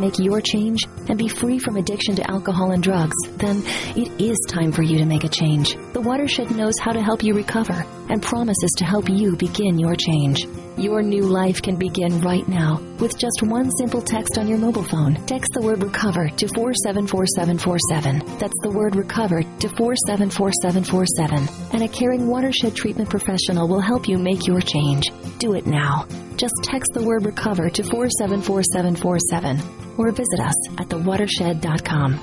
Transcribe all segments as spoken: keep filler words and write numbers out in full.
make your change and be free from addiction to alcohol and drugs, then it is time for you to make a change. The Watershed knows how to help you recover and promises to help you begin your change. Your new life can begin right now with just one simple text on your mobile phone. Text the word RECOVER to four seven four seven four seven. That's the word RECOVER to four seven four seven four seven. And a caring Watershed treatment professional will help you make your change. Do it now. Just text the word RECOVER to four seven four seven four seven or visit us at the watershed dot com.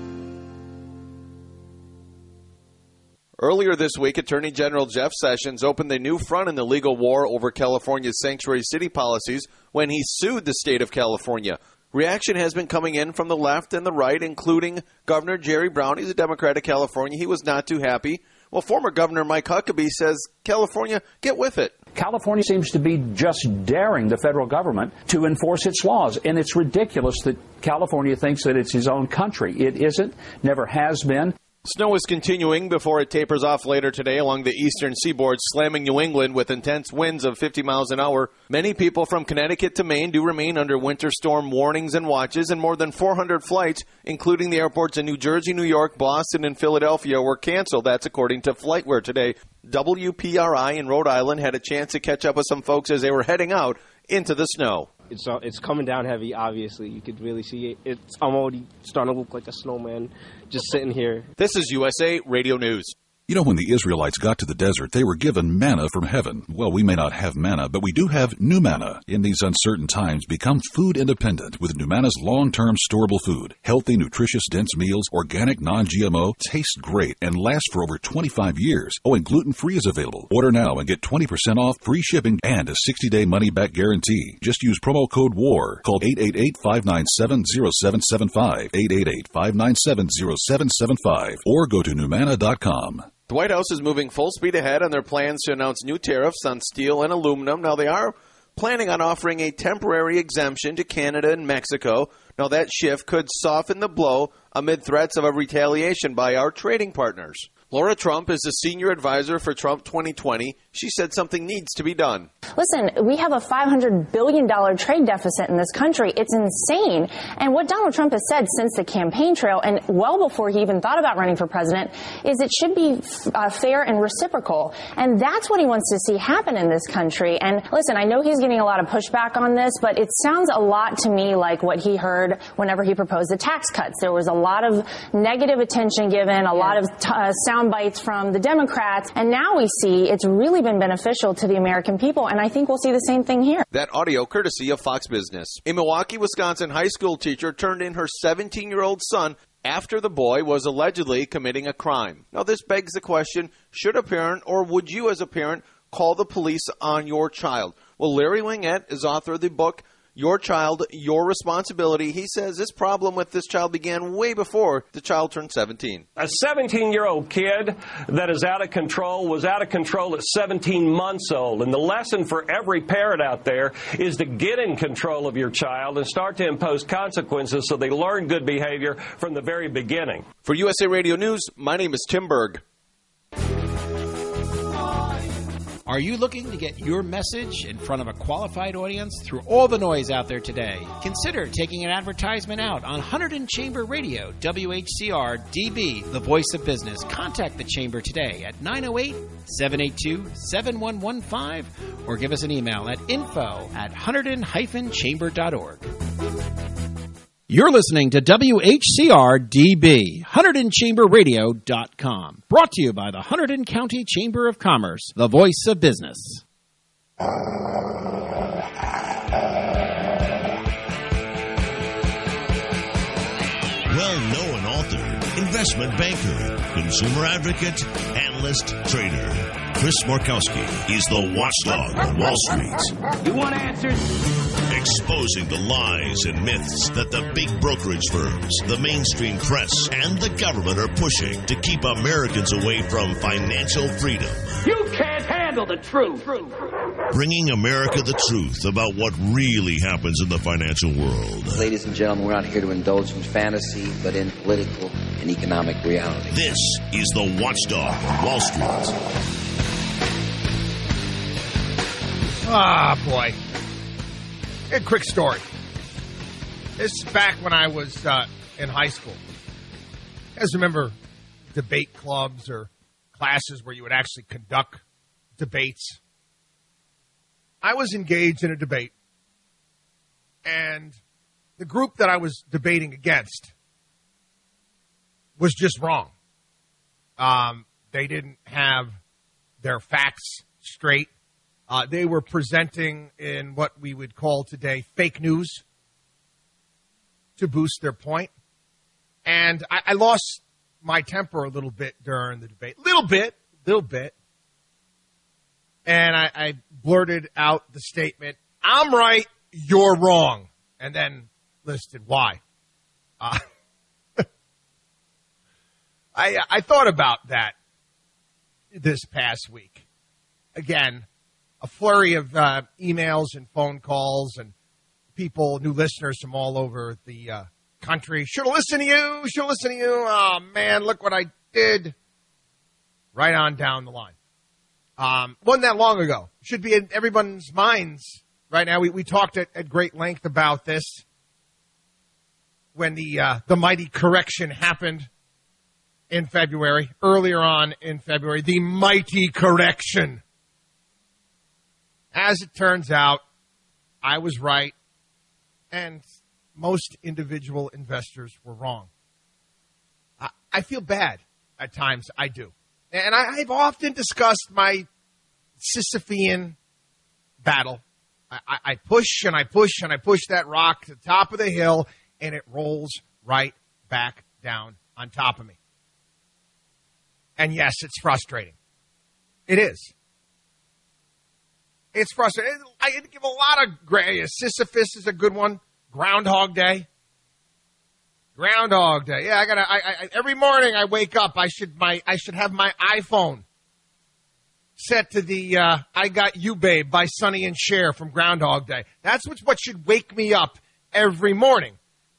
Earlier this week, Attorney General Jeff Sessions opened a new front in the legal war over California's sanctuary city policies when he sued the state of California. Reaction has been coming in from the left and the right, including Governor Jerry Brown. He's a Democrat of California. He was not too happy. Well, former Governor Mike Huckabee says, California, get with it. California seems to be just daring the federal government to enforce its laws, and it's ridiculous that California thinks that it's his own country. It isn't, never has been. Snow is continuing before it tapers off later today along the eastern seaboard, slamming New England with intense winds of fifty miles an hour. Many people from Connecticut to Maine do remain under winter storm warnings and watches, and more than four hundred flights, including the airports in New Jersey, New York, Boston, and Philadelphia, were canceled. That's according to FlightWare today. W P R I in Rhode Island had a chance to catch up with some folks as they were heading out into the snow. It's uh, it's coming down heavy, obviously. You could really see it. It's, I'm already starting to look like a snowman just sitting here. This is U S A Radio News. You know, when the Israelites got to the desert, they were given manna from heaven. Well, we may not have manna, but we do have new manna. In these uncertain times, become food independent with Numanna's long-term storable food. Healthy, nutritious, dense meals, organic, non-G M O, taste great, and last for over twenty-five years. Oh, and gluten-free is available. Order now and get twenty percent off, free shipping, and a sixty-day money-back guarantee. Just use promo code WAR. Call eight eight eight, five nine seven, zero seven seven five, eight eight eight, five nine seven, zero seven seven five, or go to Numanna dot com. The White House is moving full speed ahead on their plans to announce new tariffs on steel and aluminum. Now, they are planning on offering a temporary exemption to Canada and Mexico. Now, that shift could soften the blow amid threats of a retaliation by our trading partners. Laura Trump is the senior advisor for Trump twenty twenty. She said something needs to be done. Listen, we have a five hundred billion dollars trade deficit in this country. It's insane. And what Donald Trump has said since the campaign trail, and well before he even thought about running for president, is it should be uh, fair and reciprocal. And that's what he wants to see happen in this country. And listen, I know he's getting a lot of pushback on this, but it sounds a lot to me like what he heard whenever he proposed the tax cuts. There was a lot of negative attention given, a lot of t- uh, sound bites from the Democrats, and now we see it's really been beneficial to the American people, and I think we'll see the same thing here. That audio courtesy of Fox Business. A Milwaukee, Wisconsin high school teacher turned in her seventeen-year-old son after the boy was allegedly committing a crime. Now, this begs the question, should a parent, or would you as a parent, call the police on your child? Well, Larry Wingett is author of the book, Your Child, Your Responsibility. He says this problem with this child began way before the child turned seventeen. A seventeen-year-old kid that is out of control was out of control at seventeen months old. And the lesson for every parent out there is to get in control of your child and start to impose consequences so they learn good behavior from the very beginning. For U S A Radio News, my name is Tim Berg. Are you looking to get your message in front of a qualified audience through all the noise out there today? Consider taking an advertisement out on Hunterdon Chamber Radio, W H C R D B, the voice of business. Contact the Chamber today at nine oh eight, seven eight two, seven one one five or give us an email at info at hunterdon dash chamber dot org. You're listening to W H C R D B, Hunterdon Chamber Radio dot com. Brought to you by the Hunterdon County Chamber of Commerce, the voice of business. Well-known author, investment banker, consumer advocate, analyst, trader. Chris Markowski is the watchdog of Wall Street. You want answers? Exposing the lies and myths that the big brokerage firms, the mainstream press, and the government are pushing to keep Americans away from financial freedom. You can't handle the truth. Bringing America the truth about what really happens in the financial world. Ladies and gentlemen, we're not here to indulge in fantasy, but in political and economic reality. This is the watchdog of Wall Street. Ah, boy. A quick story. This is back when I was uh, in high school. You guys remember debate clubs or classes where you would actually conduct debates? I was engaged in a debate, and the group that I was debating against was just wrong. Um, they didn't have their facts straight. Uh, they were presenting in what we would call today fake news to boost their point. And I, I lost my temper a little bit during the debate. Little bit, little bit. And I, I blurted out the statement, "I'm right, you're wrong," and then listed why. Uh, I, I thought about that this past week. Again, a flurry of uh, emails and phone calls and people, new listeners from all over the uh, country. Should have listened to you. Should have listened to you. Oh, man, look what I did. Right on down the line. Um, wasn't that long ago. Should be in everyone's minds right now. We, we talked at, at great length about this when the uh, the mighty correction happened in February, earlier on in February. The mighty correction. As it turns out, I was right, and most individual investors were wrong. I, I feel bad at times. I do. And I, I've often discussed my Sisyphean battle. I, I, I push and I push and I push that rock to the top of the hill, and it rolls right back down on top of me. And yes, it's frustrating. It is. It's frustrating. I give a lot of gray. Sisyphus is a good one. Groundhog Day. Groundhog Day. Yeah, I gotta. I, I, every morning I wake up. I should my. I should have my iPhone set to the uh, "I Got You, Babe" by Sonny and Cher from Groundhog Day. That's what's what should wake me up every morning.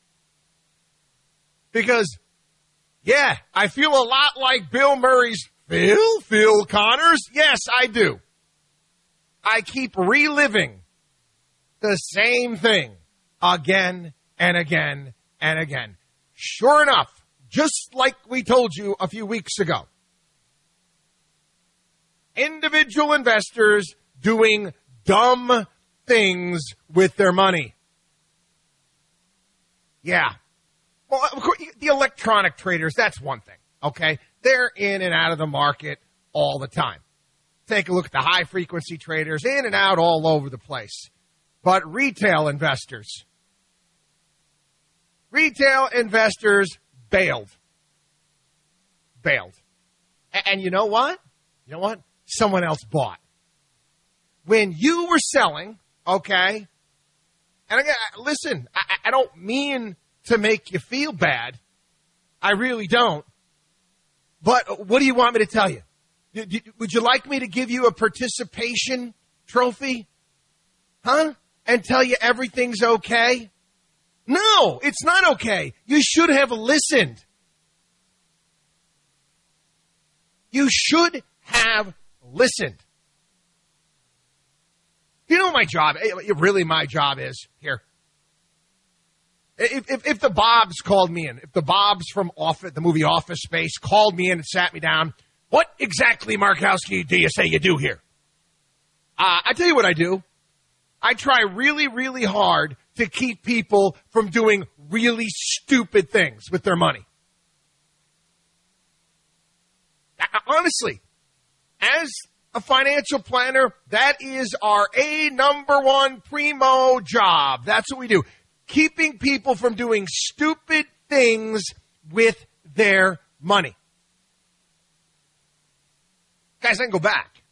Because, yeah, I feel a lot like Bill Murray's Phil, Phil Connors. Yes, I do. I keep reliving the same thing again and again and again. Sure enough, just like we told you a few weeks ago, individual investors doing dumb things with their money. Yeah. Well, of course, the electronic traders, that's one thing, okay? They're in and out of the market all the time. Take a look at the high-frequency traders, in and out all over the place. But retail investors, retail investors bailed. Bailed. And, and you know what? You know what? Someone else bought. When you were selling, okay, and again, listen, I, I don't mean to make you feel bad. I really don't. But what do you want me to tell you? Would you like me to give you a participation trophy? Huh? And tell you everything's okay? No, it's not okay. You should have listened. You should have listened. You know what my job, really my job is here. If, if, if the Bobs called me in, if the Bobs from Office, the movie Office Space called me in and sat me down, what exactly, Markowski, do you say you do here? Uh, I tell you what I do. I try really, really hard to keep people from doing really stupid things with their money. Honestly, as a financial planner, that is our A number one primo job. That's what we do. Keeping people from doing stupid things with their money. Guys, I can go back.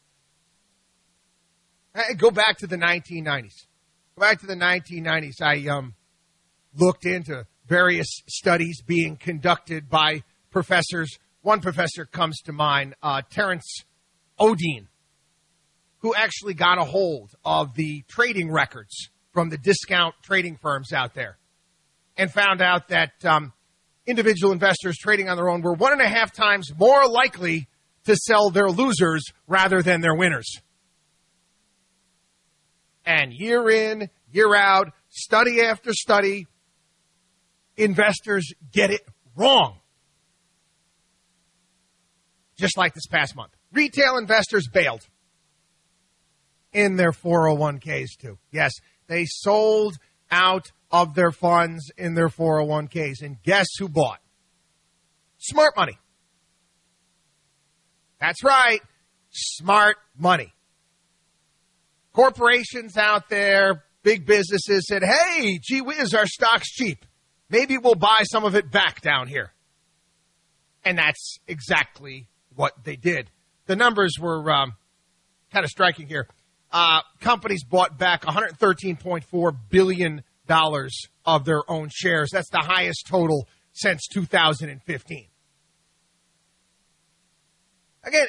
I go back to the nineteen nineties. Go back to the nineteen nineties. I um, looked into various studies being conducted by professors. One professor comes to mind, uh, Terence Odine, who actually got a hold of the trading records from the discount trading firms out there and found out that um, individual investors trading on their own were one and a half times more likely to sell their losers rather than their winners. And year in, year out, study after study, investors get it wrong. Just like this past month. Retail investors bailed in their four oh one k's too. Yes, they sold out of their funds in their four oh one k's. And guess who bought? Smart money. That's right. Smart money. Corporations out there, big businesses said, hey, gee whiz, our stock's cheap. Maybe we'll buy some of it back down here. And that's exactly what they did. The numbers were um, kind of striking here. Uh, companies bought back one hundred thirteen point four billion dollars of their own shares. That's the highest total since two thousand fifteen. Again,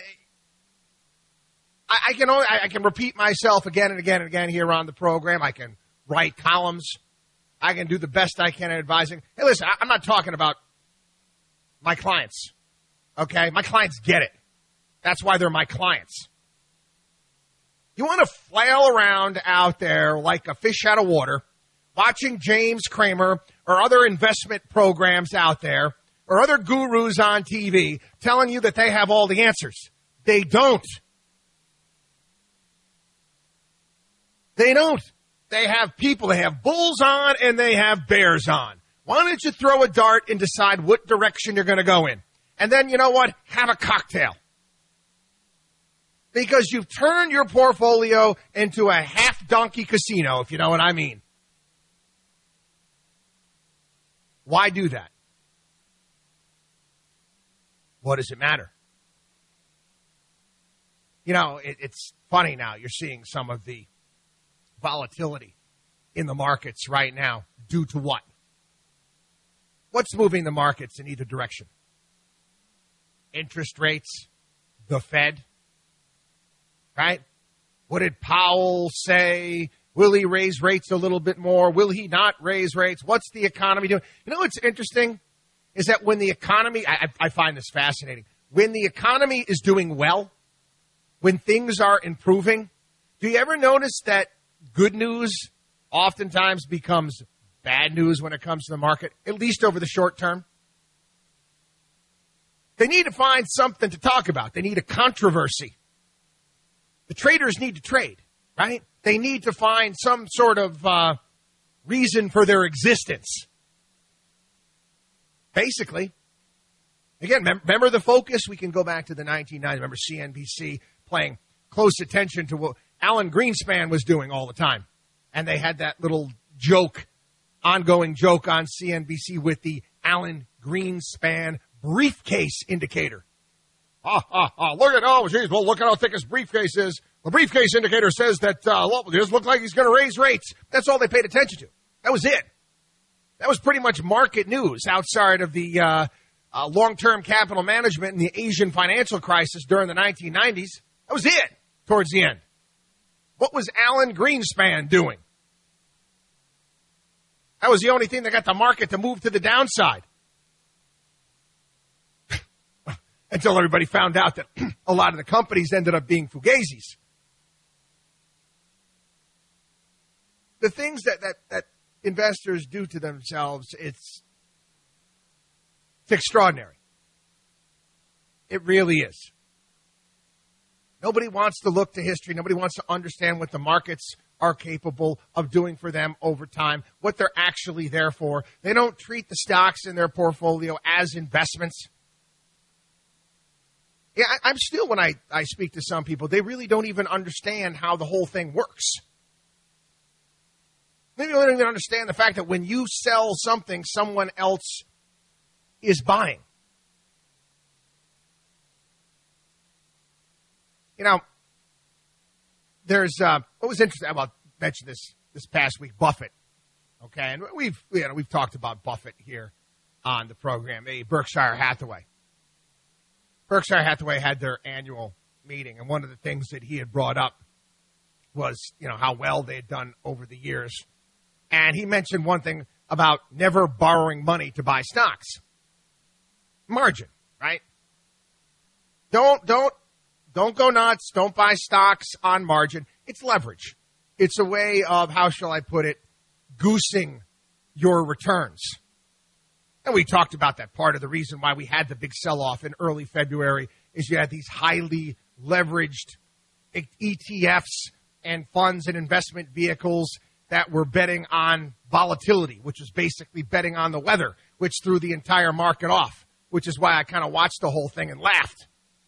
I, I can only, I, I can repeat myself again and again and again here on the program. I can write columns. I can do the best I can at advising. Hey, listen, I, I'm not talking about my clients. Okay? My clients get it. That's why they're my clients. You want to flail around out there like a fish out of water, watching James Cramer or other investment programs out there or other gurus on T V telling you that they have all the answers. They don't. They don't. They have people. They have bulls on and they have bears on. Why don't you throw a dart and decide what direction you're going to go in? And then, you know what? Have a cocktail. Because you've turned your portfolio into a half-donkey casino, if you know what I mean. Why do that? What does it matter? You know, it, it's funny now. You're seeing some of the volatility in the markets right now. Due to what? What's moving the markets in either direction? Interest rates, the Fed. Right? What did Powell say? Will he raise rates a little bit more? Will he not raise rates? What's the economy doing? You know what's interesting is that when the economy, I, I find this fascinating, when the economy is doing well, when things are improving, do you ever notice that good news oftentimes becomes bad news when it comes to the market, at least over the short term? They need to find something to talk about. They need a controversy. The traders need to trade, right? They need to find some sort of uh, reason for their existence. Basically. Again, remember the focus? We can go back to the nineteen nineties. Remember C N B C paying close attention to what Alan Greenspan was doing all the time. And they had that little joke, ongoing joke on C N B C with the Alan Greenspan briefcase indicator. Ah, ah, ah, look at, oh, geez, well, look at how thick his briefcase is. The briefcase indicator says that, uh, well, it does look like he's going to raise rates. That's all they paid attention to. That was it. That was pretty much market news outside of the uh, uh, long-term capital management and the Asian financial crisis during the nineteen nineties. That was it towards the end. What was Alan Greenspan doing? That was the only thing that got the market to move to the downside. Until everybody found out that a lot of the companies ended up being fugazis. The things that, that, that investors do to themselves, it's, it's extraordinary. It really is. Nobody wants to look to history. Nobody wants to understand what the markets are capable of doing for them over time, what they're actually there for. They don't treat the stocks in their portfolio as investments. Yeah, I, I'm still, when I, I speak to some people, they really don't even understand how the whole thing works. Maybe they don't even understand the fact that when you sell something, someone else is buying. You know, there's, uh, what was interesting about, mentioned this this past week, Buffett. Okay, and we've, you know, we've talked about Buffett here on the program, a Berkshire Hathaway. Berkshire Hathaway had their annual meeting, and one of the things that he had brought up was, you know, how well they had done over the years. And he mentioned one thing about never borrowing money to buy stocks. Margin, right? Don't, don't, don't go nuts. Don't buy stocks on margin. It's leverage. It's a way of, how shall I put it, goosing your returns. And we talked about that. Part of the reason why we had the big sell-off in early February is you had these highly leveraged E T Fs and funds and investment vehicles that were betting on volatility, which was basically betting on the weather, which threw the entire market off, which is why I kind of watched the whole thing and laughed.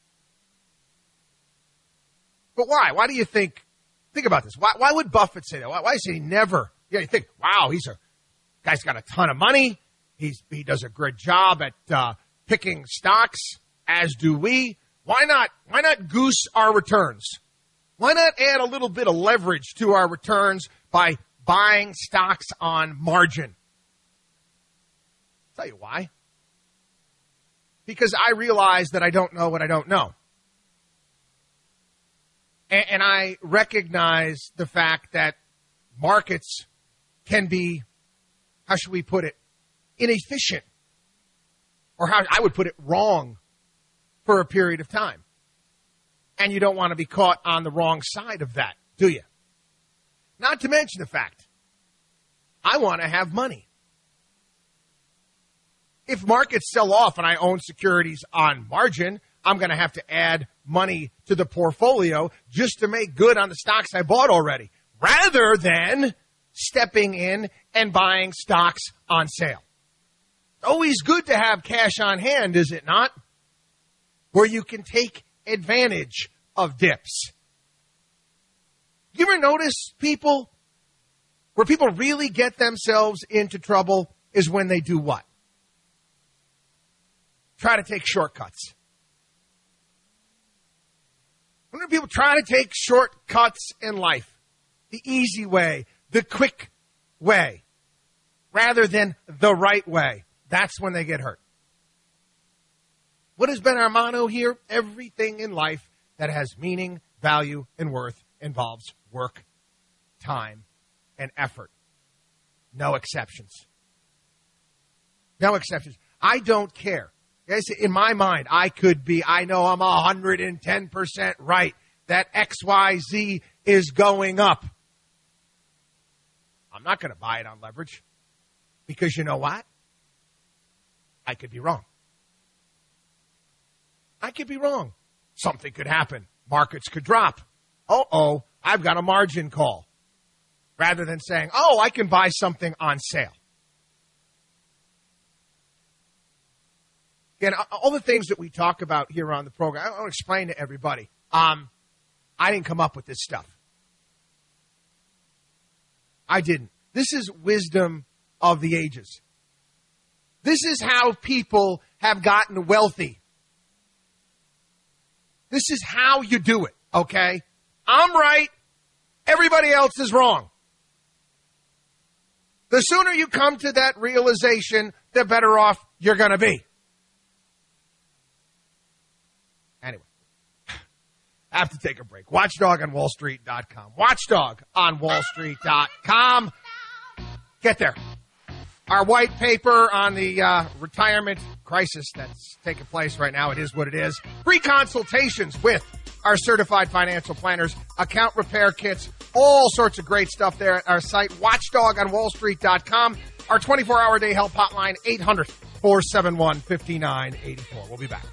But why? Why do you think, think about this. Why, why would Buffett say that? Why, why say he never, yeah, you think, wow, he's a, guy's got a ton of money. He's, he does a great job at uh, picking stocks, as do we. Why not, why not goose our returns? Why not add a little bit of leverage to our returns by buying stocks on margin? I'll tell you why. Because I realize that I don't know what I don't know. And, and I recognize the fact that markets can be, how should we put it, inefficient. Or how I would put it, wrong for a period of time. And you don't want to be caught on the wrong side of that, do you? Not to mention the fact, I want to have money. If markets sell off and I own securities on margin, I'm going to have to add money to the portfolio just to make good on the stocks I bought already, rather than stepping in and buying stocks on sale. Always good to have cash on hand, is it not? Where you can take advantage of dips. You ever notice people, where people really get themselves into trouble is when they do what? Try to take shortcuts. When do people try to take shortcuts in life? The easy way, the quick way, rather than the right way. That's when they get hurt. What has been our motto here? Everything in life that has meaning, value, and worth involves work, time, and effort. No exceptions. No exceptions. I don't care. Guys, in my mind, I could be, I know I'm one hundred ten percent right that X Y Z is going up. I'm not going to buy it on leverage because you know what? I could be wrong. I could be wrong. Something could happen. Markets could drop. Uh-oh, I've got a margin call. Rather than saying, oh, I can buy something on sale. Again, all the things that we talk about here on the program, I want to explain to everybody. Um, I didn't come up with this stuff. I didn't. This is wisdom of the ages. This is how people have gotten wealthy. This is how you do it, okay? I'm right. Everybody else is wrong. The sooner you come to that realization, the better off you're going to be. Anyway, I have to take a break. Watchdog on Wall Street dot com. Watchdog on Wall Street dot com. Get there. Our white paper on the uh, retirement crisis that's taking place right now. It is what it is. Free consultations with our certified financial planners, account repair kits, all sorts of great stuff there at our site, Watchdog on Wall Street dot com. Our twenty-four hour day help hotline, eight hundred, four seven one, five nine eight four. We'll be back.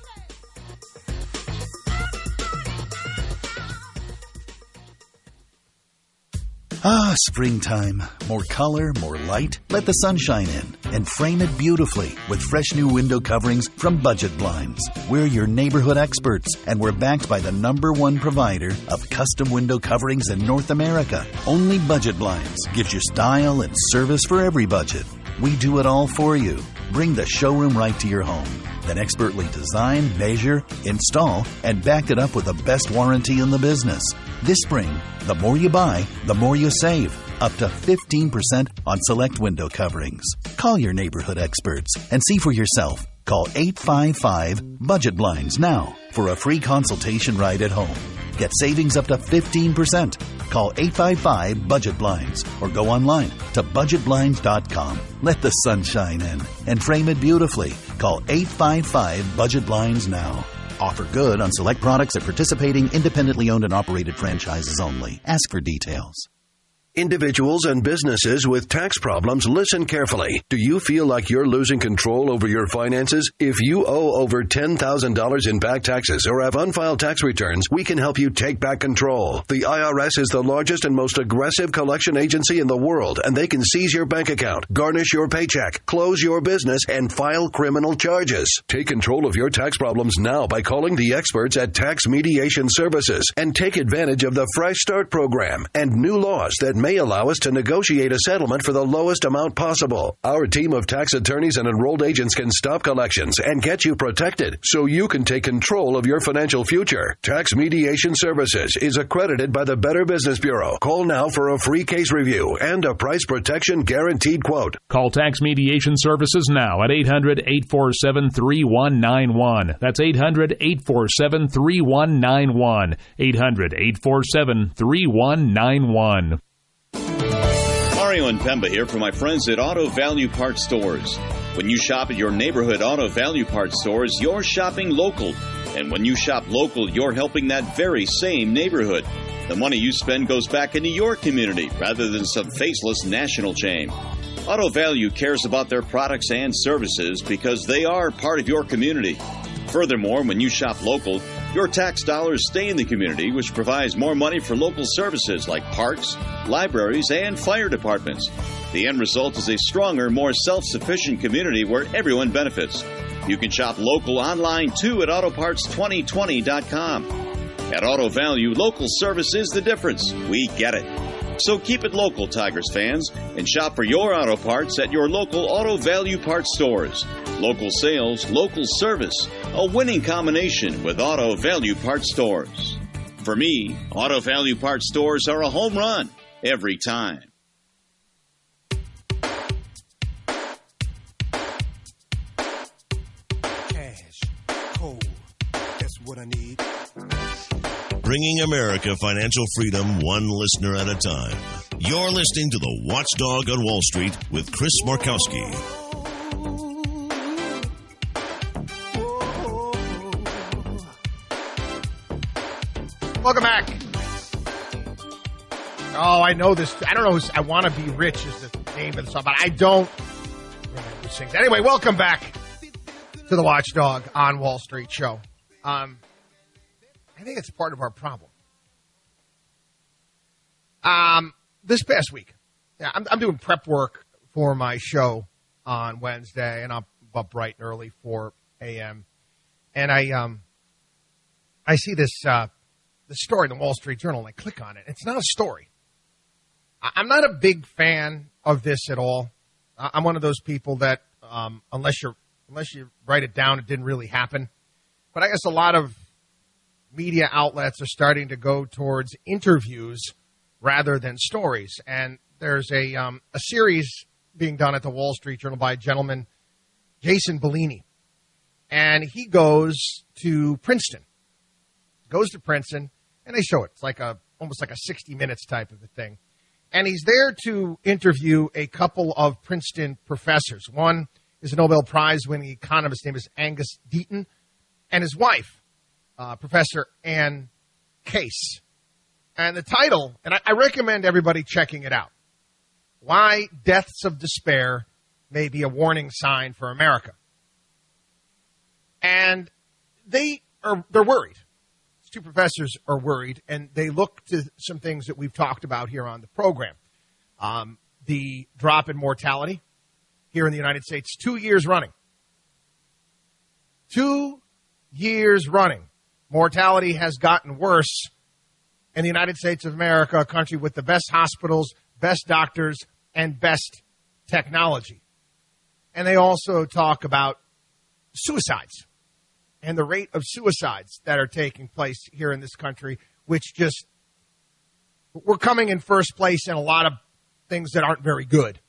Ah, springtime. More color, more light. Let the sunshine in and frame it beautifully with fresh new window coverings from Budget Blinds. We're your neighborhood experts, and we're backed by the number one provider of custom window coverings in North America. Only Budget Blinds gives you style and service for every budget. We do it all for you. Bring the showroom right to your home. Then expertly design, measure, install, and back it up with the best warranty in the business. This spring, the more you buy, the more you save. Up to fifteen percent on select window coverings. Call your neighborhood experts and see for yourself. Call eight five five, budget blinds now for a free consultation right at home. Get savings up to fifteen percent. Call eight five five, budget blinds or go online to budget blinds dot com. Let the sun shine in and frame it beautifully. Call eight five five, budget blinds now. Offer good on select products at participating independently owned and operated franchises only. Ask for details. Individuals and businesses with tax problems, listen carefully. Do you feel like you're losing control over your finances? If you owe over ten thousand dollars in back taxes or have unfiled tax returns, we can help you take back control. The I R S is the largest and most aggressive collection agency in the world, and they can seize your bank account, garnish your paycheck, close your business, and file criminal charges. Take control of your tax problems now by calling the experts at Tax Mediation Services and take advantage of the Fresh Start program and new laws that may allow us to negotiate a settlement for the lowest amount possible. Our team of tax attorneys and enrolled agents can stop collections and get you protected so you can take control of your financial future. Tax Mediation Services is accredited by the Better Business Bureau. Call now for a free case review and a price protection guaranteed quote. Call Tax Mediation Services now at eight hundred, eight four seven, three one nine one. That's eight hundred, eight four seven, three one nine one. eight hundred, eight four seven, three one nine one. Mario and Pemba here for my friends at Auto Value Parts Stores. When you shop at your neighborhood Auto Value Parts stores, you're shopping local. And when you shop local, you're helping that very same neighborhood. The money you spend goes back into your community rather than some faceless national chain. Auto Value cares about their products and services because they are part of your community. Furthermore, when you shop local, your tax dollars stay in the community, which provides more money for local services like parks, libraries, and fire departments. The end result is a stronger, more self-sufficient community where everyone benefits. You can shop local online, too, at auto parts twenty twenty dot com. At Auto Value, local service is the difference. We get it. So keep it local, Tigers fans, and shop for your auto parts at your local Auto Value Parts stores. Local sales, local service, a winning combination with Auto Value Parts stores. For me, Auto Value Parts stores are a home run every time. Cash, cold, that's what I need. Bringing America financial freedom one listener at a time. You're listening to the Watchdog on Wall Street with Chris Markowski. Welcome back. Oh, I know this. I don't know. I Want to Be Rich is the name of the song, but I don't remember who sings. Anyway, welcome back to the Watchdog on Wall Street show. Um, I think it's part of our problem. Um, this past week, yeah, I'm, I'm doing prep work for my show on Wednesday, and I'm up bright and early, four a.m. And I, um, I see this, uh, the story in the Wall Street Journal, and I click on it. It's not a story. I, I'm not a big fan of this at all. I, I'm one of those people that, um, unless you're, unless you write it down, it didn't really happen. But I guess a lot of media outlets are starting to go towards interviews rather than stories. And there's a um, a series being done at the Wall Street Journal by a gentleman, Jason Bellini. And he goes to Princeton. Goes to Princeton, and they show it. It's like a almost like a sixty minutes type of a thing. And he's there to interview a couple of Princeton professors. One is a Nobel Prize-winning economist named Angus Deaton, and his wife, Uh, Professor Ann Case. And the title, and I, I recommend everybody checking it out, Why Deaths of Despair May Be a Warning Sign for America. And they are, they're worried. These two professors are worried, and they look to some things that we've talked about here on the program. Um, the drop in mortality here in the United States, two years running. Two years running. Mortality has gotten worse in the United States of America, a country with the best hospitals, best doctors, and best technology. And they also talk about suicides and the rate of suicides that are taking place here in this country, which just, we're coming in first place in a lot of things that aren't very good.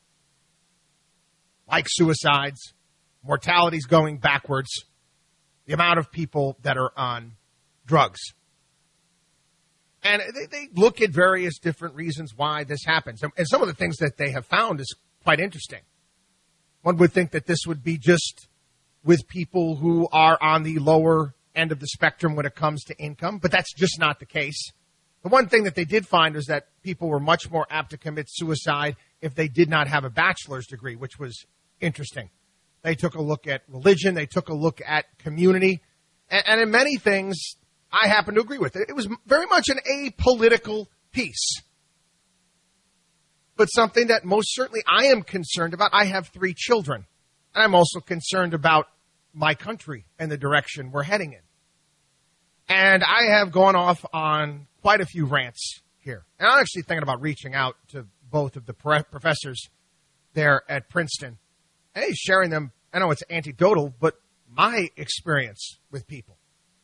Like suicides, mortality's going backwards. The amount of people that are on drugs. And they, they look at various different reasons why this happens. And, and some of the things that they have found is quite interesting. One would think that this would be just with people who are on the lower end of the spectrum when it comes to income, but that's just not the case. The one thing that they did find was that people were much more apt to commit suicide if they did not have a bachelor's degree, which was interesting. They took a look at religion. They took a look at community. And, and in many things, I happen to agree with it. It was very much an apolitical piece. But something that most certainly I am concerned about. I have three children. And I'm also concerned about my country and the direction we're heading in. And I have gone off on quite a few rants here. And I'm actually thinking about reaching out to both of the pre- professors there at Princeton. Hey, sharing them, I know it's anecdotal, but my experience with people.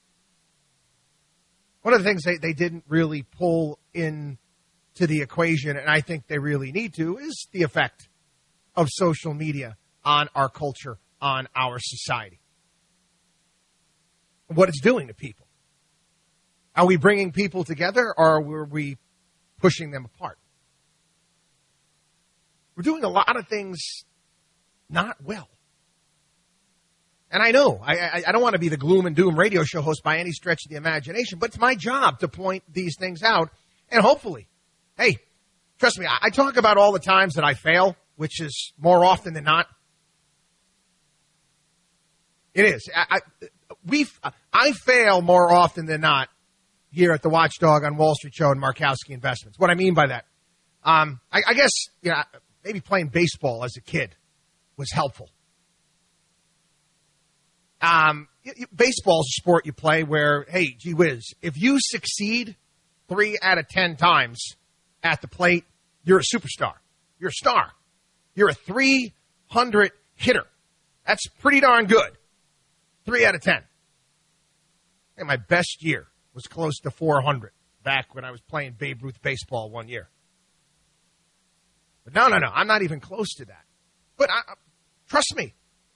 One of the things they, they didn't really pull in to the equation, and I think they really need to, is the effect of social media on our culture, on our society. What it's doing to people. Are we bringing people together, or are we pushing them apart? We're doing a lot of things not well. And I know, I, I, I don't want to be the gloom and doom radio show host by any stretch of the imagination, but it's my job to point these things out. And hopefully, hey, trust me, I, I talk about all the times that I fail, which is more often than not. It is. I, I, we, I fail more often than not here at the Watchdog on Wall Street Show and Markowski Investments. What I mean by that, um, I, I guess, you know, maybe playing baseball as a kid was helpful. Um, baseball is a sport you play where, hey, gee whiz, if you succeed three out of ten times at the plate, you're a superstar. You're a star. You're a three hundred hitter. That's pretty darn good. Three out of ten. And my best year was close to four hundred back when I was playing Babe Ruth baseball one year. But no, no, no, I'm not even close to that. But I, trust me.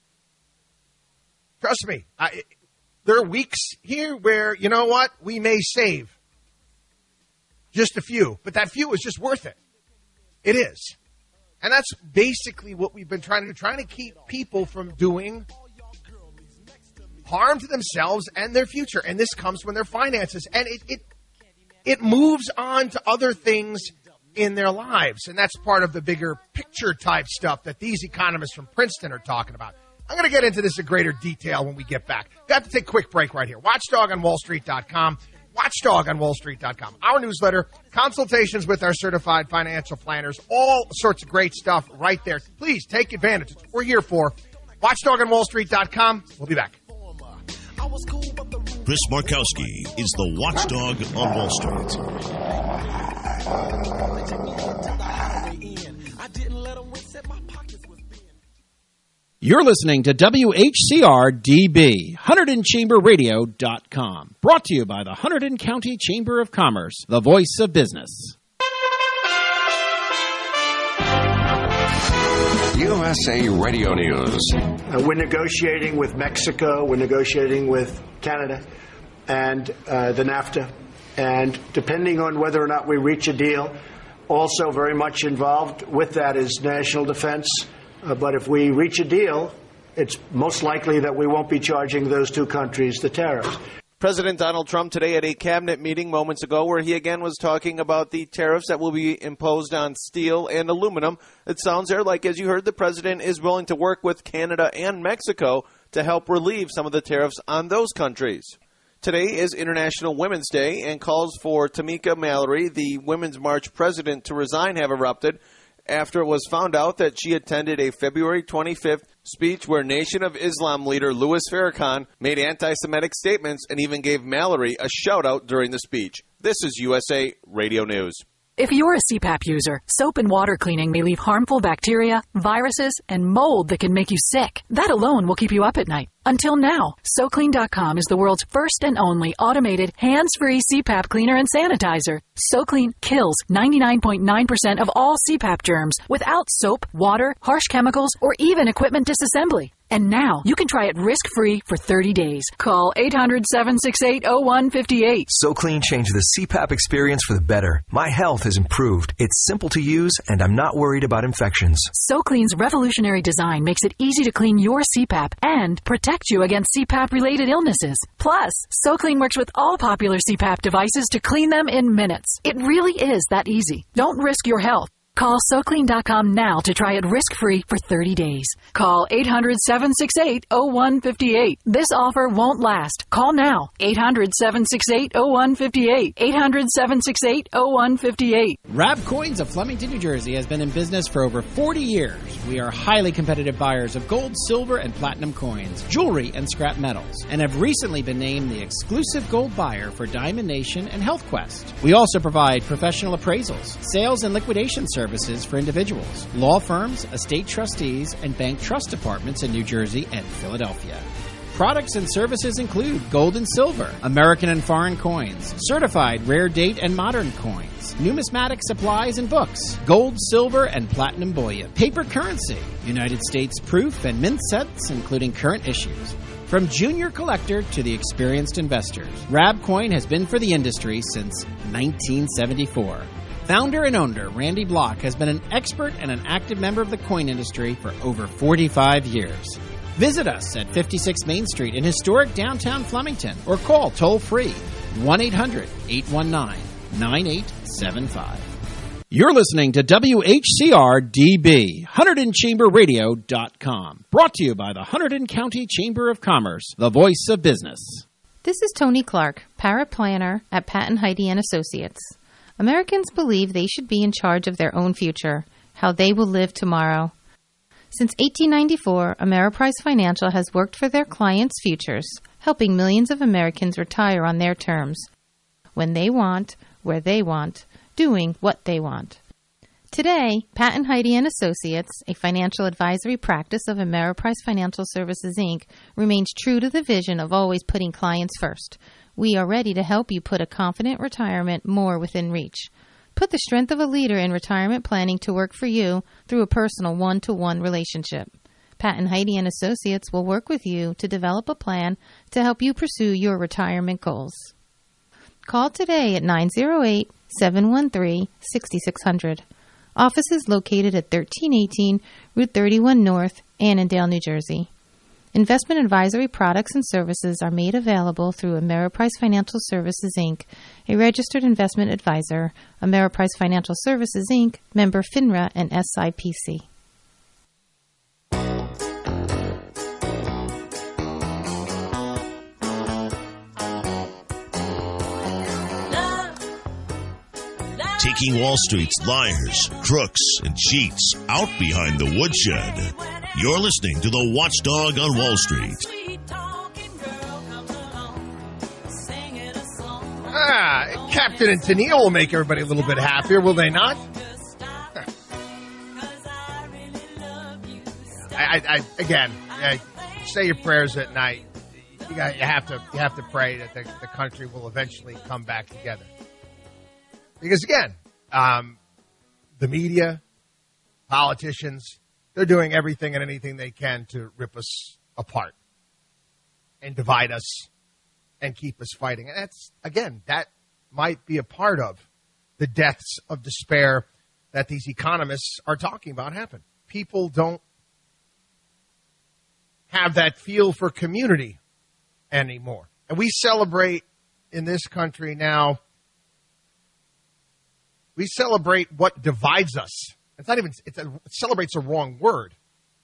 Trust me. I, there are weeks here where, you know what, we may save just a few. But that few is just worth it. It is. And that's basically what we've been trying to do, trying to keep people from doing harm to themselves and their future. And this comes from their finances. And it, it, it moves on to other things in their lives. And that's part of the bigger picture type stuff that these economists from Princeton are talking about. I'm going to get into this in greater detail when we get back. Got to take a quick break right here. Watchdog on Wall Street dot com. Watchdog on Wall Street dot com. Our newsletter, consultations with our certified financial planners, all sorts of great stuff right there. Please take advantage. It's what we're here for. Watchdog on Wall Street dot com. We'll be back. Chris Markowski is the Watchdog on Wall Street. You're listening to W H C R D B, Hunterdon Chamber Radio dot com. Brought to you by the Hunterdon County Chamber of Commerce, the voice of business. U S A Radio News. Uh, we're negotiating with Mexico. We're negotiating with Canada and uh, the NAFTA. And depending on whether or not we reach a deal, also very much involved with that is national defense. Uh, but if we reach a deal, it's most likely that we won't be charging those two countries the tariffs. President Donald Trump today at a cabinet meeting moments ago where he again was talking about the tariffs that will be imposed on steel and aluminum. It sounds there like, as you heard, the president is willing to work with Canada and Mexico to help relieve some of the tariffs on those countries. Today is International Women's Day, and calls for Tamika Mallory, the Women's March president, to resign have erupted after it was found out that she attended a February twenty-fifth speech where Nation of Islam leader Louis Farrakhan made anti-Semitic statements and even gave Mallory a shout-out during the speech. This is U S A Radio News. If you're a C PAP user, soap and water cleaning may leave harmful bacteria, viruses, and mold that can make you sick. That alone will keep you up at night. Until now, So Clean dot com is the world's first and only automated, hands-free C PAP cleaner and sanitizer. SoClean kills ninety-nine point nine percent of all C PAP germs without soap, water, harsh chemicals, or even equipment disassembly. And now you can try it risk-free for thirty days. Call eight hundred, seven six eight, oh one five eight. SoClean changed the C PAP experience for the better. My health has improved. It's simple to use, and I'm not worried about infections. SoClean's revolutionary design makes it easy to clean your C PAP and protect you against C PAP-related illnesses. Plus, SoClean works with all popular C PAP devices to clean them in minutes. It really is that easy. Don't risk your health. Call So Clean dot com now to try it risk-free for thirty days. Call eight hundred, seven six eight, oh one five eight. This offer won't last. Call now. eight hundred, seven six eight, oh one five eight. eight hundred, seven six eight, oh one five eight. Rab Coins of Flemington, New Jersey has been in business for over forty years. We are highly competitive buyers of gold, silver, and platinum coins, jewelry, and scrap metals, and have recently been named the exclusive gold buyer for Diamond Nation and Health Quest. We also provide professional appraisals, sales and liquidation services services for individuals, law firms, estate trustees, and bank trust departments in New Jersey and Philadelphia. Products and services include gold and silver, American and foreign coins, certified rare date and modern coins, numismatic supplies and books, gold, silver, and platinum bullion, paper currency, United States proof and mint sets, including current issues. From junior collector to the experienced investors, Rab Coin has been for the industry since nineteen seventy-four. Founder and owner Randy Block has been an expert and an active member of the coin industry for over forty-five years. Visit us at fifty-six Main Street in historic downtown Flemington or call toll-free one eight hundred, eight one nine, nine eight seven five. You're listening to W H C R D B, Hunterdon Chamber Radio dot com. Brought to you by the Hunterdon County Chamber of Commerce, the voice of business. This is Tony Clark, paraplanner at Patton Heidi and Associates. Americans believe they should be in charge of their own future, how they will live tomorrow. Since eighteen ninety-four, Ameriprise Financial has worked for their clients' futures, helping millions of Americans retire on their terms, when they want, where they want, doing what they want. Today, Patton Heidi and Associates, a financial advisory practice of Ameriprise Financial Services, Incorporated, remains true to the vision of always putting clients first. We are ready to help you put a confident retirement more within reach. Put the strength of a leader in retirement planning to work for you through a personal one-to-one relationship. Patton Heidi and Associates will work with you to develop a plan to help you pursue your retirement goals. Call today at nine oh eight, seven one three, six six zero zero. Office is located at thirteen eighteen Route thirty-one North, Annandale, New Jersey. Investment advisory products and services are made available through Ameriprise Financial Services, Incorporated, a registered investment advisor, Ameriprise Financial Services, Incorporated, member FINRA and S I P C. Taking Wall Street's liars, crooks, and cheats out behind the woodshed. You're listening to the Watchdog on Wall Street. Ah, Captain and Tennille will make everybody a little bit happier, will they not? I, I, I again, I, say your prayers at night. You got, you have to, you have to pray that the, the country will eventually come back together. Because again, um, the media, politicians, they're doing everything and anything they can to rip us apart and divide us and keep us fighting. And that's, again, that might be a part of the deaths of despair that these economists are talking about happen. People don't have that feel for community anymore. And we celebrate in this country now, we celebrate what divides us. It's not even, it's a, it celebrates a wrong word.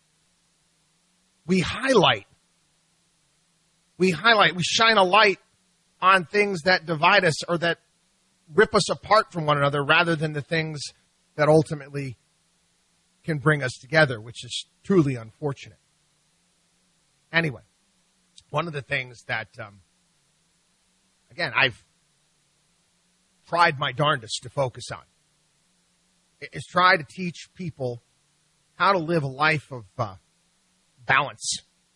We highlight. We highlight, we shine a light on things that divide us or that rip us apart from one another rather than the things that ultimately can bring us together, which is truly unfortunate. Anyway, it's one of the things that, um, again, I've tried my darndest to focus on. Is try to teach people how to live a life of uh, balance.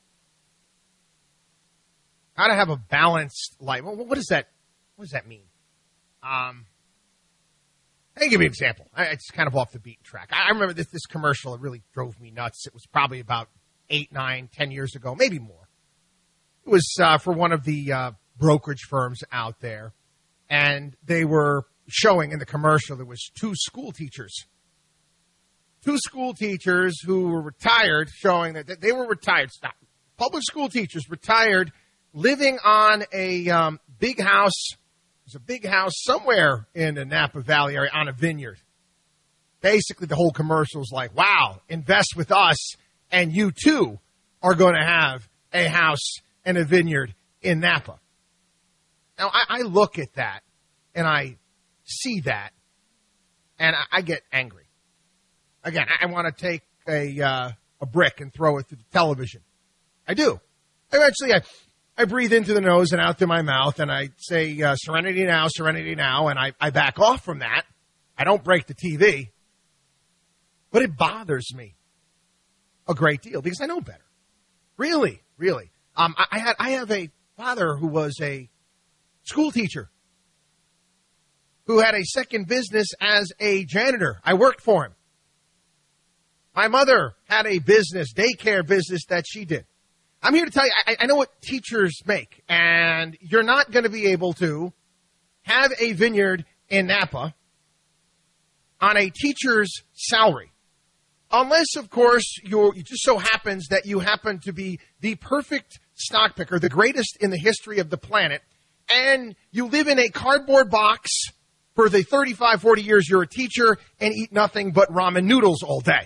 How to have a balanced life. Well, what does that? What does that mean? Um, let me give you an example. I, it's kind of off the beaten track. I, I remember this this commercial. It really drove me nuts. It was probably about eight, nine, ten years ago, maybe more. It was uh, for one of the uh, brokerage firms out there, and they were showing in the commercial there was two school teachers. Two school teachers who were retired, showing that they were retired. Stop. Public school teachers retired, living on a um, big house. There's a big house somewhere in the Napa Valley area on a vineyard. Basically, the whole commercial is like, wow, invest with us, and you too are going to have a house and a vineyard in Napa. Now, I, I look at that, and I see that, and I, I get angry. Again, I, I want to take a uh, a brick and throw it through the television. I do. Eventually, I, I breathe into the nose and out through my mouth, and I say, uh, serenity now, serenity now, and I, I back off from that. I don't break the T V. But it bothers me a great deal because I know better. Really, really. Um, I, I had I have a father who was a school teacher who had a second business as a janitor. I worked for him. My mother had a business, daycare business that she did. I'm here to tell you, I, I know what teachers make, and you're not going to be able to have a vineyard in Napa on a teacher's salary. Unless, of course, you're, it just so happens that you happen to be the perfect stock picker, the greatest in the history of the planet, and you live in a cardboard box for the thirty-five, forty years you're a teacher and eat nothing but ramen noodles all day.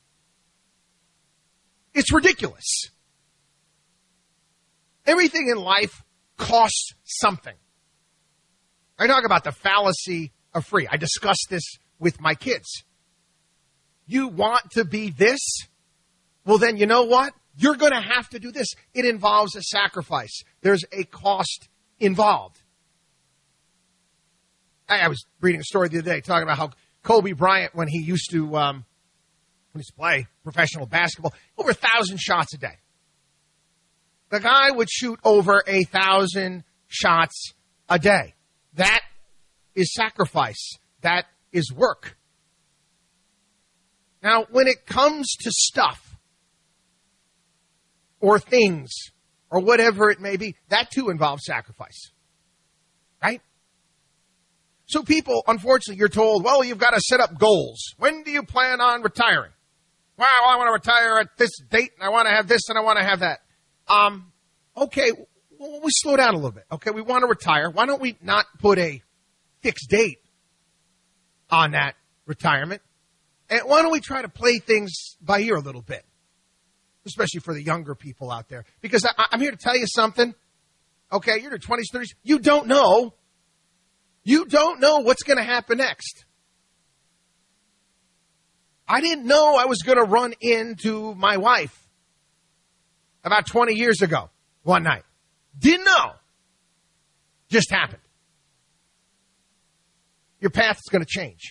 It's ridiculous. Everything in life costs something. I talk about the fallacy of free. I discuss this with my kids. You want to be this? Well, then you know what? You're going to have to do this. It involves a sacrifice. There's a cost involved. I, I was reading a story the other day talking about how Kobe Bryant, when he used to, um, when he used to play professional basketball, over a thousand shots a day. The guy would shoot over a thousand shots a day. That is sacrifice. That is work. Now, when it comes to stuff or things or whatever it may be, that too involves sacrifice. Right? So people, unfortunately, you're told, well, you've got to set up goals. When do you plan on retiring? Well, I want to retire at this date, and I want to have this, and I want to have that. Um, okay, well, we slow down a little bit. Okay, we want to retire. Why don't we not put a fixed date on that retirement? And why don't we try to play things by ear a little bit, especially for the younger people out there? Because I, I'm here to tell you something. Okay, you're in your twenties, thirties. You don't know. You don't know what's going to happen next. I didn't know I was going to run into my wife about twenty years ago one night. Didn't know. Just happened. Your path is going to change.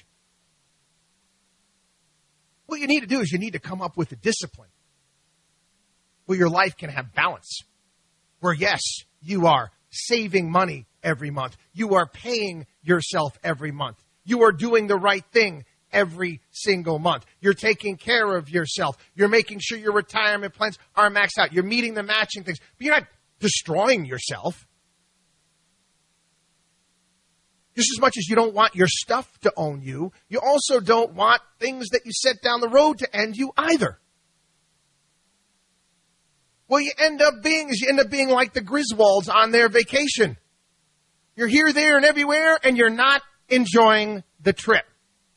What you need to do is you need to come up with a discipline where your life can have balance. Where, yes, you are saving money every month. You are paying yourself every month. You are doing the right thing every single month. You're taking care of yourself. You're making sure your retirement plans are maxed out. You're meeting the matching things. But you're not destroying yourself. Just as much as you don't want your stuff to own you, you also don't want things that you set down the road to end you either. What you end up being is you end up being like the Griswolds on their vacation. You're here, there, and everywhere, and you're not enjoying the trip.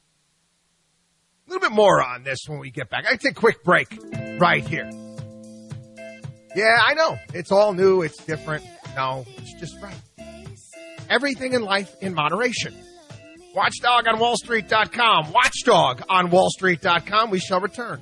A little bit more on this when we get back. I take a quick break right here. Yeah, I know. It's all new. It's different. No, it's just right. Everything in life in moderation. Watchdog on Wall Street dot com. Watchdog on Wall Street dot com. We shall return.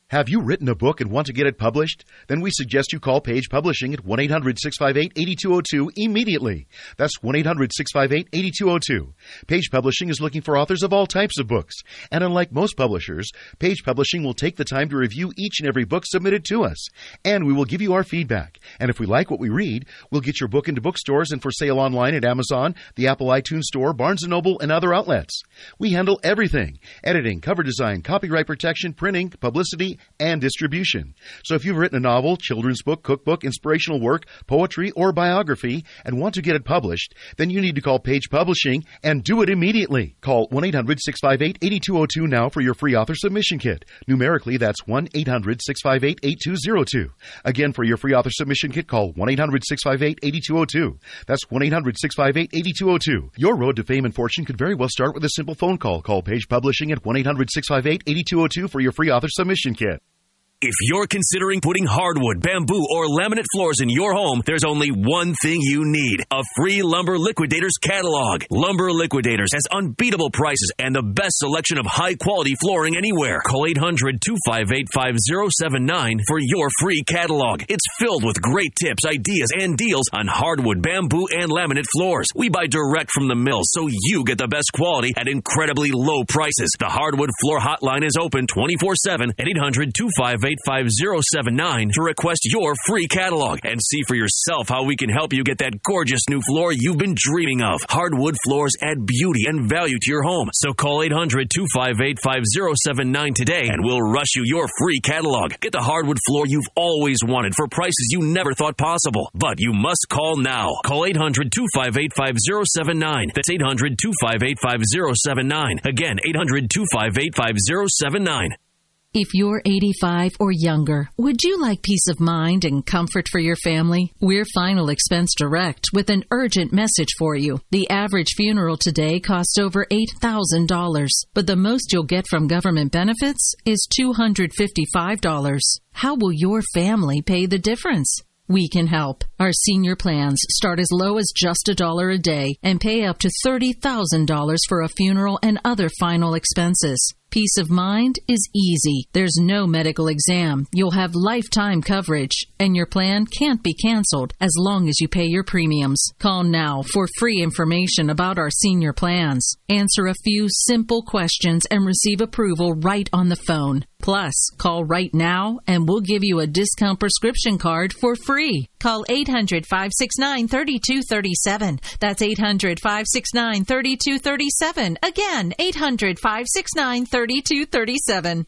Have you written a book and want to get it published? Then we suggest you call Page Publishing at one eight hundred six five eight eight two zero two immediately. That's one eight hundred six five eight eight two zero two. Page Publishing is looking for authors of all types of books. And unlike most publishers, Page Publishing will take the time to review each and every book submitted to us. And we will give you our feedback. And if we like what we read, we'll get your book into bookstores and for sale online at Amazon, the Apple iTunes Store, Barnes and Noble, and other outlets. We handle everything: editing, cover design, copyright protection, printing, publicity, and distribution. So if you've written a novel, children's book, cookbook, inspirational work, poetry, or biography and want to get it published, then you need to call Page Publishing and do it immediately. Call one eight hundred six five eight eight two zero two now for your free author submission kit. Numerically, that's one eight hundred six five eight eight two zero two. Again, for your free author submission kit, call one eight hundred six five eight eight two zero two. That's one eight hundred six five eight eight two zero two. Your road to fame and fortune could very well start with a simple phone call. Call Page Publishing at one eight hundred six five eight eight two zero two for your free author submission kit. If you're considering putting hardwood, bamboo, or laminate floors in your home, there's only one thing you need: a free Lumber Liquidators catalog. Lumber Liquidators has unbeatable prices and the best selection of high-quality flooring anywhere. Call eight hundred two five eight five zero seven nine for your free catalog. It's filled with great tips, ideas, and deals on hardwood, bamboo, and laminate floors. We buy direct from the mills, so you get the best quality at incredibly low prices. The Hardwood Floor Hotline is open twenty-four seven at eight hundred two five eight five zero seven nine to request your free catalog and see for yourself how we can help you get that gorgeous new floor you've been dreaming of. Hardwood floors add beauty and value to your home, so call eight hundred two five eight five zero seven nine today and we'll rush you your free catalog. Get the hardwood floor you've always wanted for prices you never thought possible. But you must call now. Call eight hundred two five eight five zero seven nine. That's eight hundred two five eight five zero seven nine. Again, eight hundred two five eight five zero seven nine. If you're eighty-five or younger, would you like peace of mind and comfort for your family? We're Final Expense Direct with an urgent message for you. The average funeral today costs over eight thousand dollars, but the most you'll get from government benefits is two hundred fifty-five dollars. How will your family pay the difference? We can help. Our senior plans start as low as just a dollar a day and pay up to thirty thousand dollars for a funeral and other final expenses. Peace of mind is easy. There's no medical exam. You'll have lifetime coverage, and your plan can't be canceled as long as you pay your premiums. Call now for free information about our senior plans. Answer a few simple questions and receive approval right on the phone. Plus, call right now and we'll give you a discount prescription card for free. Call eight hundred five six nine three two three seven. That's eight hundred five six nine three two three seven. Again, eight hundred five six nine three two three seven.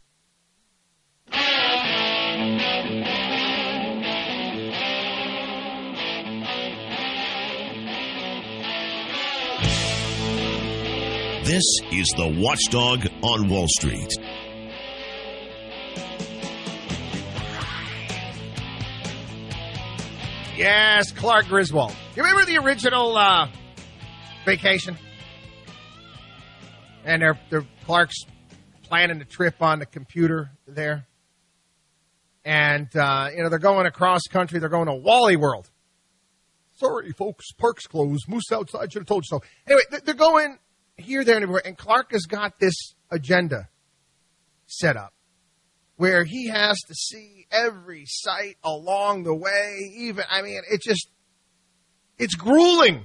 This is the Watchdog on Wall Street. Yes, Clark Griswold. You remember the original uh, Vacation? And they're, they're Clark's planning a trip on the computer there. And, uh, you know, they're going across country. They're going to Wally World. Sorry, folks, park's closed. Moose outside, should have told you so. Anyway, they're going here, there, and everywhere. And Clark has got this agenda set up where he has to see every site along the way. Even, I mean, it just, it's grueling.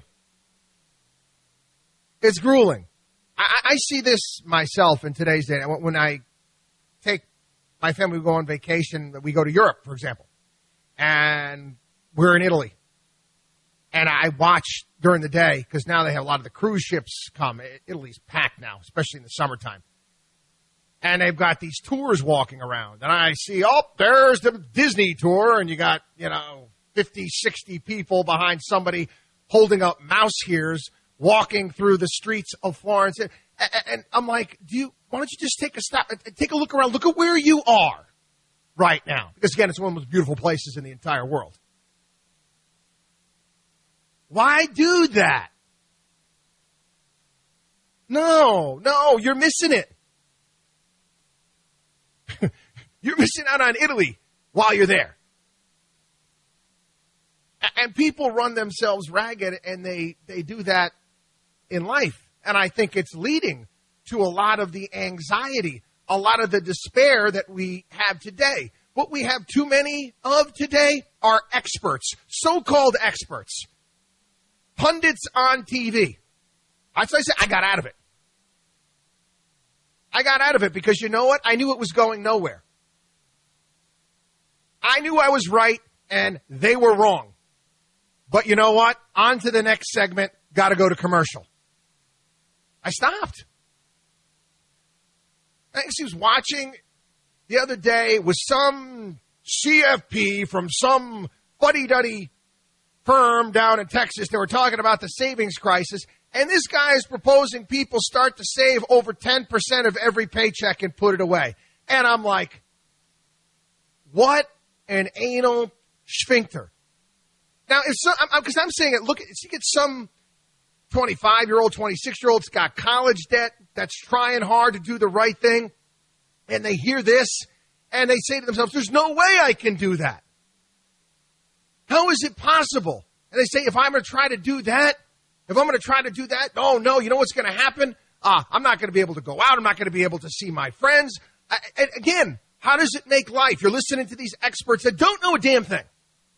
It's grueling. I, I see this myself in today's day. When I take my family, we go on vacation, we go to Europe, for example, and we're in Italy. And I watch during the day, because now they have a lot of the cruise ships come. Italy's packed now, especially in the summertime. And they've got these tours walking around. And I see, oh, there's the Disney tour. And you got, you know, fifty, sixty people behind somebody holding up mouse ears, walking through the streets of Florence. And, and I'm like, do you, why don't you just take a stop and take a look around? Look at where you are right now. Because, again, it's one of the most beautiful places in the entire world. Why do that? No, no, you're missing it. You're missing out on Italy while you're there. And people run themselves ragged, and they, they do that in life. And I think it's leading to a lot of the anxiety a lot of the despair that we have today. What we have too many of today are experts, so-called experts, pundits on T V. That's why I said I got out of it. I got out of it because you know what? I knew it was going nowhere. I knew I was right and they were wrong. But you know what? On to the next segment. Got to go to commercial. I stopped. I was watching the other day with some C F P from some fuddy-duddy firm down in Texas. They were talking about the savings crisis. And this guy is proposing people start to save over ten percent of every paycheck and put it away. And I'm like, what an anal sphincter. Now, if so, because I'm, I'm saying it, look, you get some twenty-five-year-old, twenty-six-year-old's got college debt that's trying hard to do the right thing, and they hear this, and they say to themselves, there's no way I can do that. How is it possible? And they say, if I'm going to try to do that, if I'm going to try to do that, oh, no, you know what's going to happen? Uh, I'm not going to be able to go out. I'm not going to be able to see my friends. I, and again, how does it make life? You're listening to these experts that don't know a damn thing.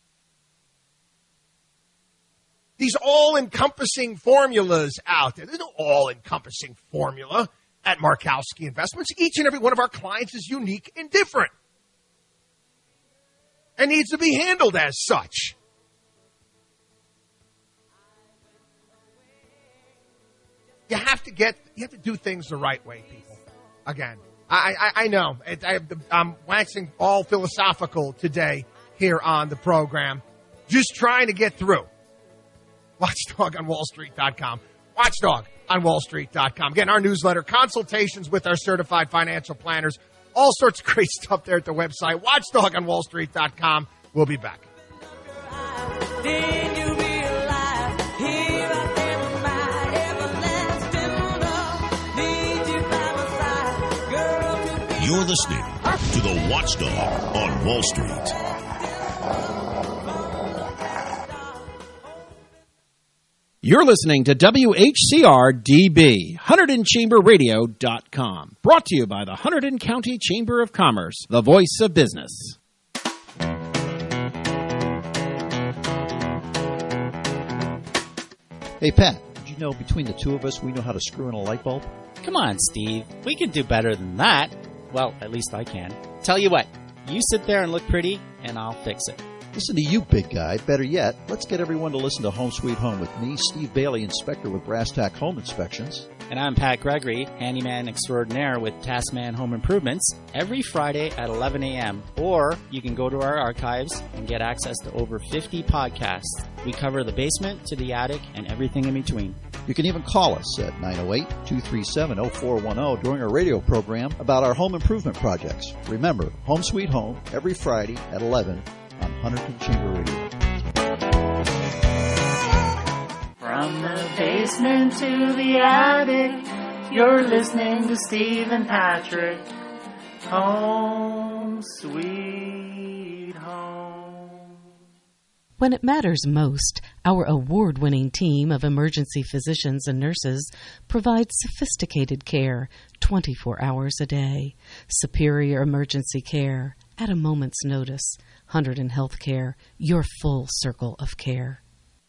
These all-encompassing formulas out there. There's no all-encompassing formula at Markowski Investments. Each and every one of our clients is unique and different and needs to be handled as such. You have to get, you have to do things the right way, people. Again, I, I, I know I, I, I'm waxing all philosophical today here on the program, just trying to get through. Watchdog on Wall Street dot com. Watchdog on Wall Street dot com. Again, our newsletter, consultations with our certified financial planners, all sorts of great stuff there at the website. Watchdog on Wall Street dot com. We'll be back. You're listening to the Watchdog on Wall Street. You're listening to W H C R D B, Hunterdon Chamber Radio dot com. Brought to you by the Hunterdon County Chamber of Commerce, the voice of business. Hey, Pat, did you know between the two of us we know how to screw in a light bulb? Come on, Steve. We can do better than that. Well, at least I can. Tell you what, you sit there and look pretty, and I'll fix it. Listen to you, big guy. Better yet, let's get everyone to listen to Home Sweet Home with me, Steve Bailey, inspector with Brass Tack Home Inspections. And I'm Pat Gregory, handyman extraordinaire with Taskman Home Improvements, every Friday at eleven a.m. Or you can go to our archives and get access to over fifty podcasts. We cover the basement to the attic and everything in between. You can even call us at nine oh eight, two three seven, oh four one oh during our radio program about our home improvement projects. Remember, Home Sweet Home, every Friday at eleven on Hunterdon Chamber Radio. From the basement to the attic, you're listening to Steve and Patrick. Home Sweet Home. When it matters most, our award-winning team of emergency physicians and nurses provides sophisticated care twenty-four hours a day. Superior emergency care at a moment's notice. Hunterdon Healthcare, your full circle of care.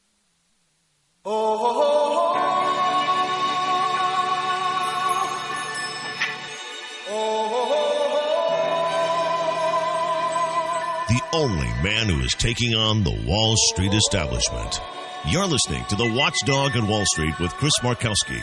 Oh, the only man who is taking on the Wall Street establishment. You're listening to the Watchdog on Wall Street with Chris Markowski.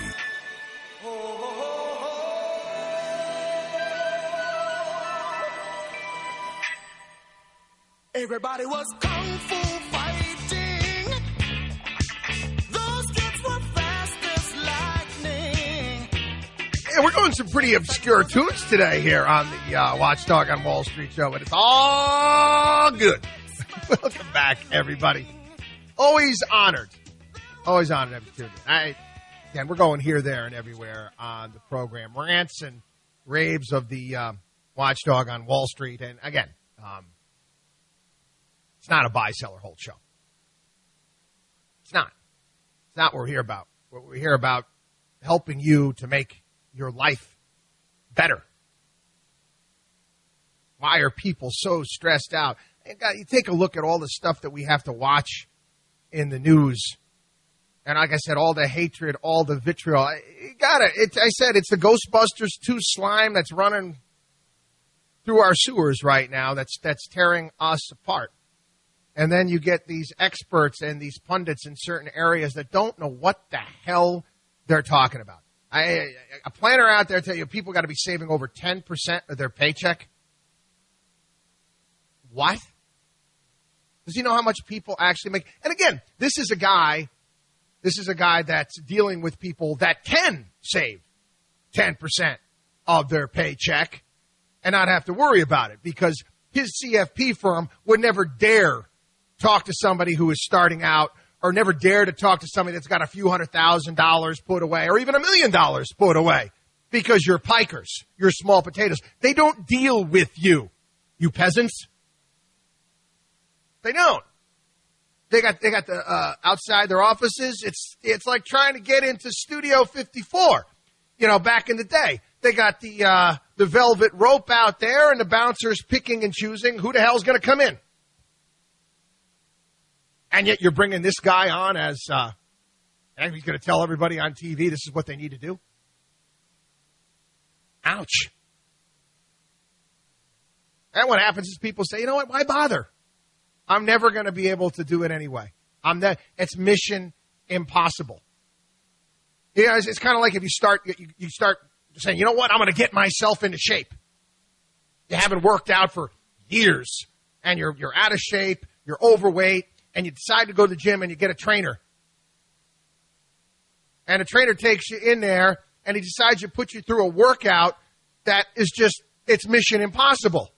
Everybody was kung fu fighting. Those kids were fast as lightning. Yeah, we're going some pretty obscure tunes today here on the uh, Watchdog on Wall Street show, and it's all good. Welcome back, everybody. Always honored. Always honored to have you tuned in. I, again, we're going here, there, and everywhere on the program. Rants and raves of the uh, Watchdog on Wall Street. And again, um, it's not a buy, sell, or hold show. It's not. It's not what we're here about. What we're here about helping you to make your life better. Why are people so stressed out? And God, you take a look at all the stuff that we have to watch in the news. And like I said, all the hatred, all the vitriol. You got it. I said it's the Ghostbusters two slime that's running through our sewers right now that's that's tearing us apart. And then you get these experts and these pundits in certain areas that don't know what the hell they're talking about. I, a planner out there tell you people got to be saving over ten percent of their paycheck. What? Does he know how much people actually make? And again, this is a guy, this is a guy that's dealing with people that can save ten percent of their paycheck and not have to worry about it, because his C F P firm would never dare talk to somebody who is starting out, or never dare to talk to somebody that's got a few hundred thousand dollars put away, or even a million dollars put away, because you're pikers, you're small potatoes. They don't deal with you, you peasants. They don't. They got they got the uh, outside their offices. It's it's like trying to get into Studio fifty-four. You know, back in the day, they got the uh, the velvet rope out there, and the bouncers picking and choosing who the hell's going to come in. And yet you're bringing this guy on as, uh, and he's going to tell everybody on T V this is what they need to do. Ouch. And what happens is people say, you know what, why bother? I'm never going to be able to do it anyway. I'm the, it's mission impossible. You know, it's, it's kind of like if you start, you, you start saying, you know what, I'm going to get myself into shape. You haven't worked out for years, and you're you're out of shape, you're overweight, and you decide to go to the gym and you get a trainer. And a trainer takes you in there, and he decides to put you through a workout that is just, it's mission impossible.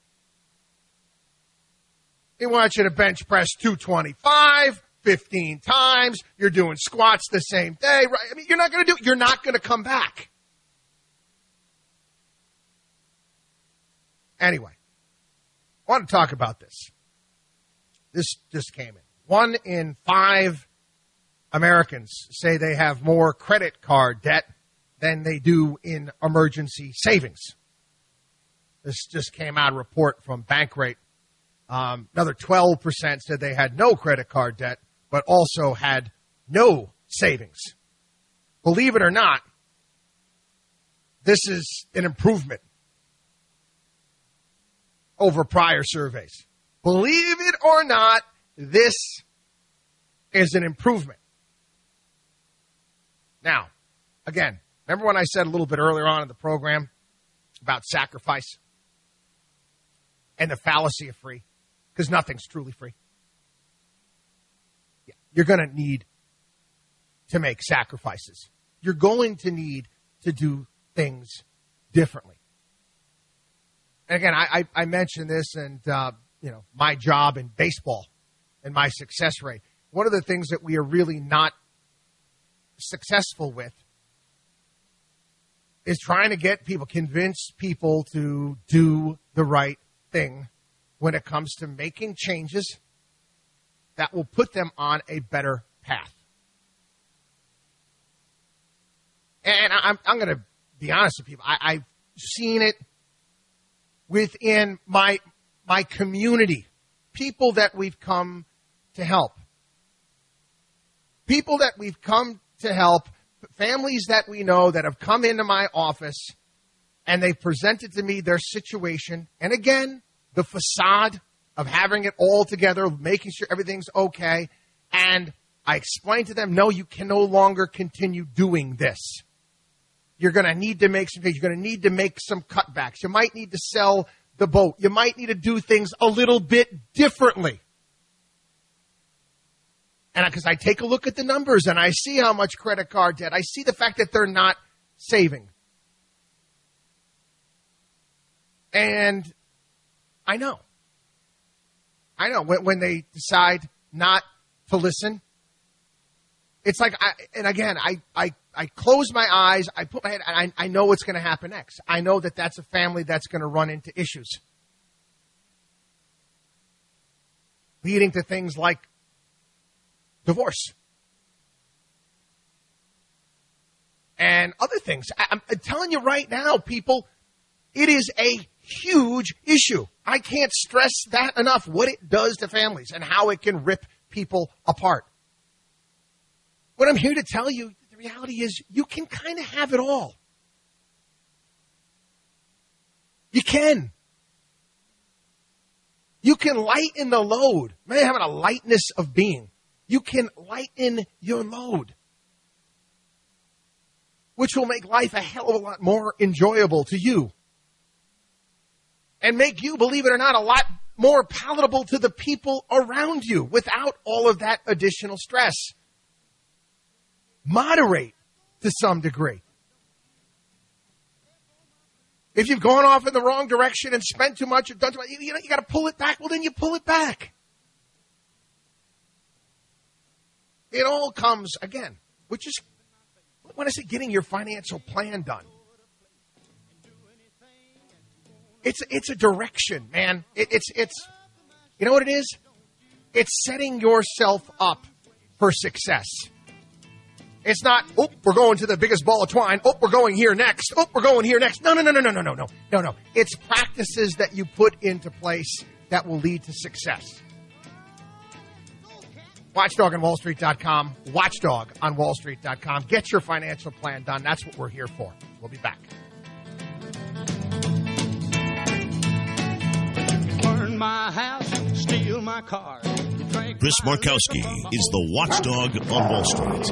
He wants you to bench press two twenty-five, fifteen times. You're doing squats the same day. Right? I mean, you're not going to do it. You're not going to come back. Anyway, I want to talk about this. This just came in. One in five Americans say they have more credit card debt than they do in emergency savings. This just came out, a report from Bankrate. Um, another twelve percent said they had no credit card debt, but also had no savings. Believe it or not, this is an improvement over prior surveys. Believe it or not, this is an improvement. Now, again, remember when I said a little bit earlier on in the program about sacrifice and the fallacy of free? Because nothing's truly free. Yeah, you're going to need to make sacrifices. You're going to need to do things differently. And again, I, I, I mentioned this, and uh, you know, my job in baseball and my success rate. One of the things that we are really not successful with is trying to get people, convince people to do the right thing when it comes to making changes that will put them on a better path. And I'm, I'm going to be honest with people. I, I've seen it within my my community, people that we've come to help. People that we've come to help, families that we know that have come into my office and they've presented to me their situation. And again, the facade of having it all together, making sure everything's okay. And I explained to them, no, you can no longer continue doing this. You're going to need to make some changes. You're going to need to make some cutbacks. You might need to sell the boat. You might need to do things a little bit differently. And because I take a look at the numbers and I see how much credit card debt, I see the fact that they're not saving. And I know. I know when, when they decide not to listen, it's like, I, and again, I, I, I close my eyes, I put my head, and I, I know what's going to happen next. I know that that's a family that's going to run into issues, leading to things like divorce and other things. I, I'm telling you right now, people, it is a huge issue. I can't stress that enough, what it does to families and how it can rip people apart. What I'm here to tell you, the reality is you can kind of have it all. You can. You can lighten the load. Man, having a lightness of being. You can lighten your load, which will make life a hell of a lot more enjoyable to you. And make you, believe it or not, a lot more palatable to the people around you without all of that additional stress. Moderate to some degree. If you've gone off in the wrong direction and spent too much or done too much, you know, you got to pull it back. Well, then you pull it back. It all comes, again, which is, when I say getting your financial plan done, it's it's a direction, man. It, it's it's you know what it is? It's setting yourself up for success. It's not, oh, we're going to the biggest ball of twine. Oh, we're going here next. Oh, we're going here next. No, no, no, no, no, no, no, no, no, no. It's practices that you put into place that will lead to success. Watchdog on Wall Street dot com. Watchdog on Wall Street dot com. Get your financial plan done. That's what we're here for. We'll be back. Burn my house, steal my car. Chris Markowski is the Watchdog on Wall Street.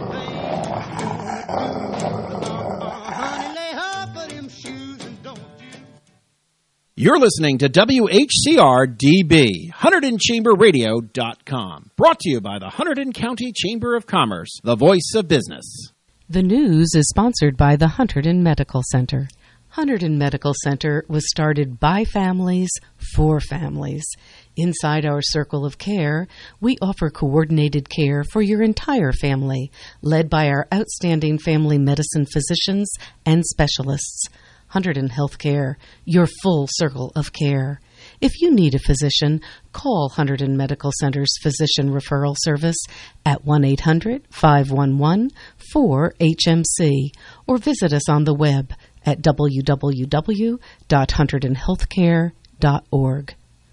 You're listening to W H C R D B, Hunterdon Chamber Radio dot com. Brought to you by the Hunterdon County Chamber of Commerce, the voice of business. The news is sponsored by the Hunterdon Medical Center. Hunterdon Medical Center was started by families for families. Inside our circle of care, we offer coordinated care for your entire family, led by our outstanding family medicine physicians and specialists. Hunterdon Healthcare, your full circle of care. If you need a physician, call Hunterdon Medical Center's Physician Referral Service at one eight hundred, five one one, four H M C or visit us on the web at w w w dot hunterdon healthcare dot org.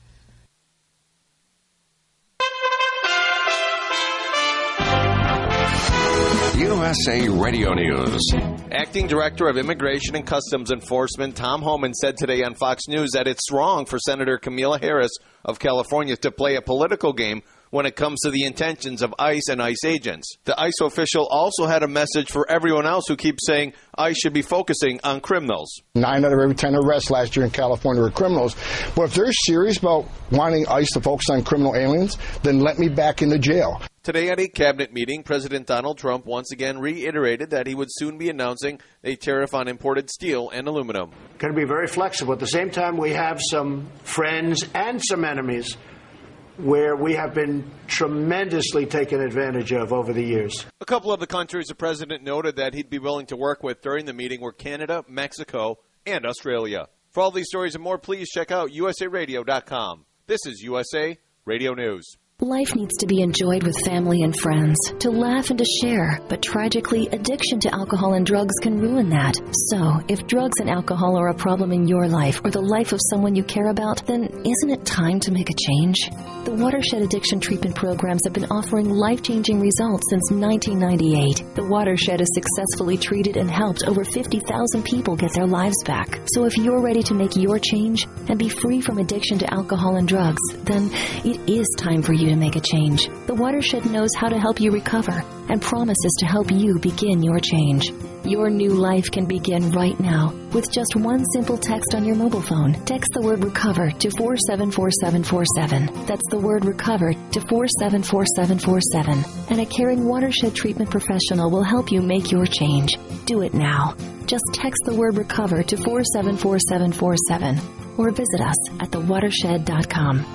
U S A Radio News. Acting Director of Immigration and Customs Enforcement Tom Homan said today on Fox News that it's wrong for Senator Kamala Harris of California to play a political game when it comes to the intentions of ICE and ICE agents. The ICE official also had a message for everyone else who keeps saying ICE should be focusing on criminals. Nine out of every ten arrests last year in California were criminals. But if they're serious about wanting ICE to focus on criminal aliens, then let me back into jail. Today at a cabinet meeting, President Donald Trump once again reiterated that he would soon be announcing a tariff on imported steel and aluminum. Going to be very flexible. At the same time, we have some friends and some enemies where we have been tremendously taken advantage of over the years. A couple of the countries the president noted that he'd be willing to work with during the meeting were Canada, Mexico, and Australia. For all these stories and more, please check out U S A radio dot com. This is U S A Radio News. Life needs to be enjoyed with family and friends, to laugh and to share. But tragically, addiction to alcohol and drugs can ruin that. So, if drugs and alcohol are a problem in your life or the life of someone you care about, then isn't it time to make a change? The Watershed Addiction Treatment Programs have been offering life-changing results since nineteen ninety-eight. The Watershed has successfully treated and helped over fifty thousand people get their lives back. So if you're ready to make your change and be free from addiction to alcohol and drugs, then it is time for you to make a change. The Watershed knows how to help you recover and promises to help you begin your change. Your new life can begin right now with just one simple text on your mobile phone. Text the word RECOVER to four seven four seven four seven. That's the word RECOVER to four seven four seven four seven. And a caring Watershed treatment professional will help you make your change. Do it now. Just text the word RECOVER to four seven four seven four seven or visit us at the watershed dot com.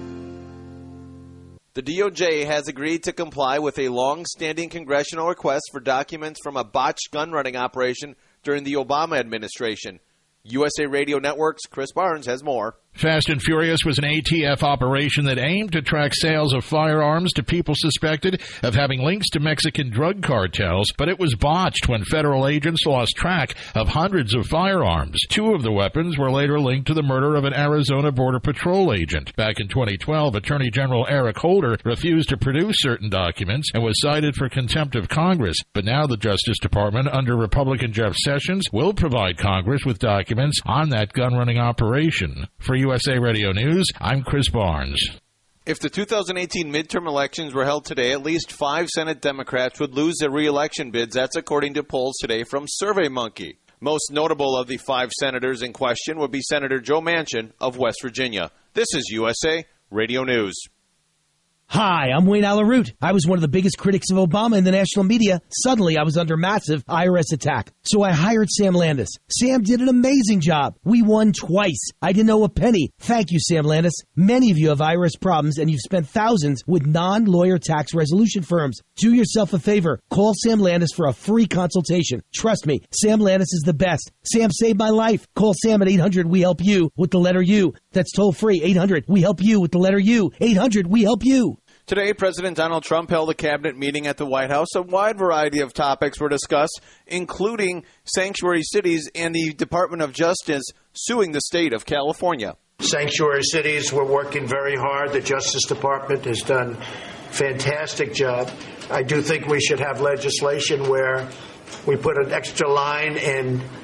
The D O J has agreed to comply with a long-standing congressional request for documents from a botched gun-running operation during the Obama administration. U S A Radio Network's Chris Barnes has more. Fast and Furious was an A T F operation that aimed to track sales of firearms to people suspected of having links to Mexican drug cartels, but it was botched when federal agents lost track of hundreds of firearms. Two of the weapons were later linked to the murder of an Arizona Border Patrol agent. Back in twenty twelve, Attorney General Eric Holder refused to produce certain documents and was cited for contempt of Congress. But now the Justice Department, under Republican Jeff Sessions, will provide Congress with documents on that gun-running operation. For U S A Radio News, I'm Chris Barnes. If the two thousand eighteen midterm elections were held today, at least five Senate Democrats would lose their re-election bids. That's according to polls today from SurveyMonkey. Most notable of the five senators in question would be Senator Joe Manchin of West Virginia. This is U S A Radio News. Hi, I'm Wayne Alaroot. I was one of the biggest critics of Obama in the national media. Suddenly, I was under massive I R S attack. So I hired Sam Landis. Sam did an amazing job. We won twice. I didn't owe a penny. Thank you, Sam Landis. Many of you have I R S problems, and you've spent thousands with non-lawyer tax resolution firms. Do yourself a favor. Call Sam Landis for a free consultation. Trust me, Sam Landis is the best. Sam saved my life. Call Sam at eight hundred we help you with the letter U. That's toll free. eight hundred we help you with the letter U. eight hundred we help you. Today, President Donald Trump held a cabinet meeting at the White House. A wide variety of topics were discussed, including sanctuary cities and the Department of Justice suing the state of California. Sanctuary cities, we're working very hard. The Justice Department has done a fantastic job. I do think we should have legislation where we put an extra line in